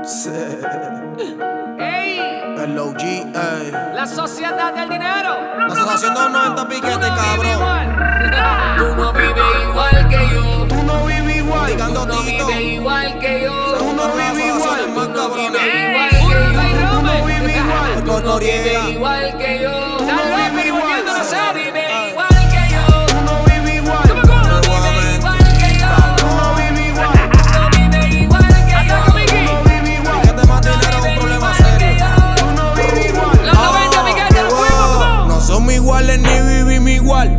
Ey, El OG, ey. la sociedad del dinero. La asociación de los 90 piquetes, cabrón. Tú no vives igual que yo. Tú no vives igual. Indicando Tú no Tito. vives igual que yo. Tú no vives igual. Más Tú no cabrón. vives igual que yo. Tú no vives igual. Tú no Noriega. vives igual que yo. Tú no vives igual. No sé, vive igual que yo. Tú no vives igual. Tú no vives igual que yo. Tú no vives igual. Tú no vives igual que yo. Tú no vives igual. Piquete más dinero es un problema serio. Tú no vives igual. Los 90 piquetes, nos fuimos. No somos iguales ni vivimos igual.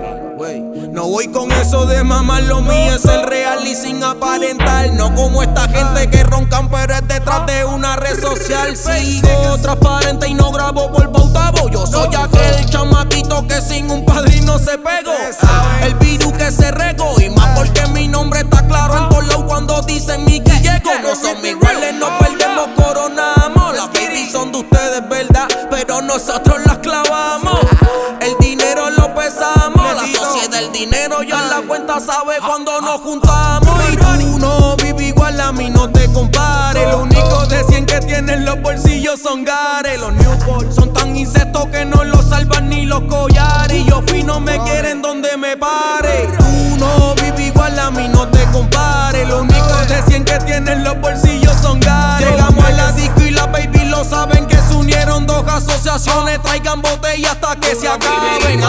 No voy con eso de mamar, lo mío es el real y sin aparentar. No como esta gente que roncan pero es detrás de una red social. Sigo transparente y no grabo por pautavo. Yo soy aquel chamaquito que sin un padrino se pegó. El virus que se regó y más porque mi nombre está claro en todos lados cuando dicen mi guilleco. No somos iguales, no perdemos, coronamos. Las babies son de ustedes, ¿verdad? Pero nosotros las clavamos. El dinero lo pesamos. La sociedad del dinero ya en la cuenta sabe cuando nos juntamos. Y tú no vives igual, a mí no te compares. Lo único de 100 que tienen los bolsillos son gares. Los Newport son tan insectos que no los salvan ni los collares. Y yo fino me quieren donde me pare. Tú no vives igual, a mí no te compares. Lo único de 100 que tienen los bolsillos son gares. Llegamos a la disco y las baby lo saben que se unieron dos asociaciones. Traigan botella hasta que se acaben.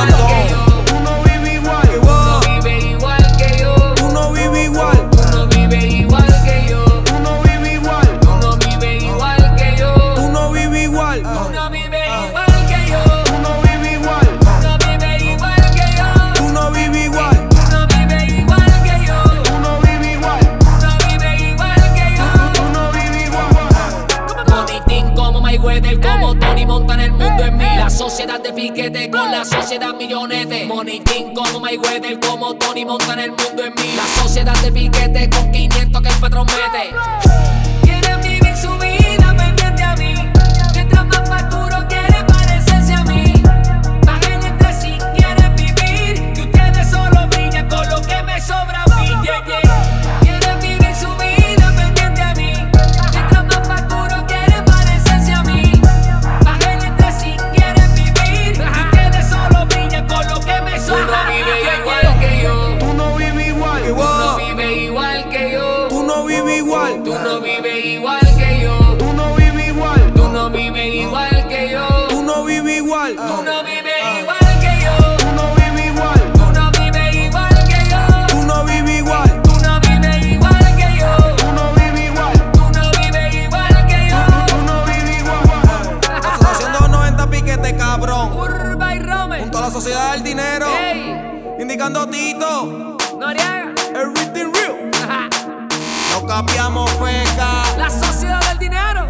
Tú no vives igual. Tú no vives igual que yo. Tú no vives igual. Tú no vives igual que yo. Tú no vives igual. Tú no vives igual que yo. Tú no vives igual. Tú no vives igual que yo. Tú no vives igual. Tú no vives igual que yo. Tú no vives igual. Tú no vives igual que yo. Tú no vives igual. Tú no vives igual que yo. Tú no vives igual. Monitín como Mayweather, como Tony Montana, el mundo es mío. La sociedad de piquete con la sociedad millonete. Monitín como Mayweather, como Tony Montana, el mundo es mío. La sociedad de piquete con 500 que el patrón mete. Quieren vivir su vida pendiente a mí. Mientras más facturo quieren parecerse a mí. Bajen entre sí, quieren vivir. Que ustedes solo brillan con lo que me sobra a mí. Yeah, yeah. Quieren vivir su vida pendiente a mí. Mientras más facturo quieren parecerse a mí. Bajen entre sí, quieren vivir. Que ustedes solo brillan con lo que me sobra. Tú no vives igual que yo. Tú no vives igual. Tú no vives igual que yo. Tú no vives igual. Tú no vives igual que yo. Tú no vives igual. Tú no vives igual que yo. Tú no vives igual. Tú no vives igual que yo. Tú no vives igual. Tú no vives igual que yo. Tú no vives igual. Tú no vives igual que yo. Tú no vives igual. Tú no vives igual que yo. Tú no vives igual. Asociación de los 90 piquete, cabrón. Urba y Rome. Junto a la sociedad del dinero. Ey, Indicando Tito. Noriega. Everything real. Ajá. No capiamos feca. La sociedad del dinero.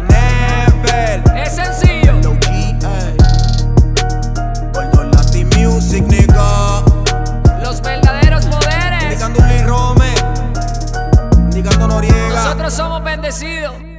Never. Es sencillo. OG, ey. Gordo Latin Music, nigga. Los verdaderos poderes. Indicando Lee Rome. Indicando Noriega. Nosotros somos bendecidos.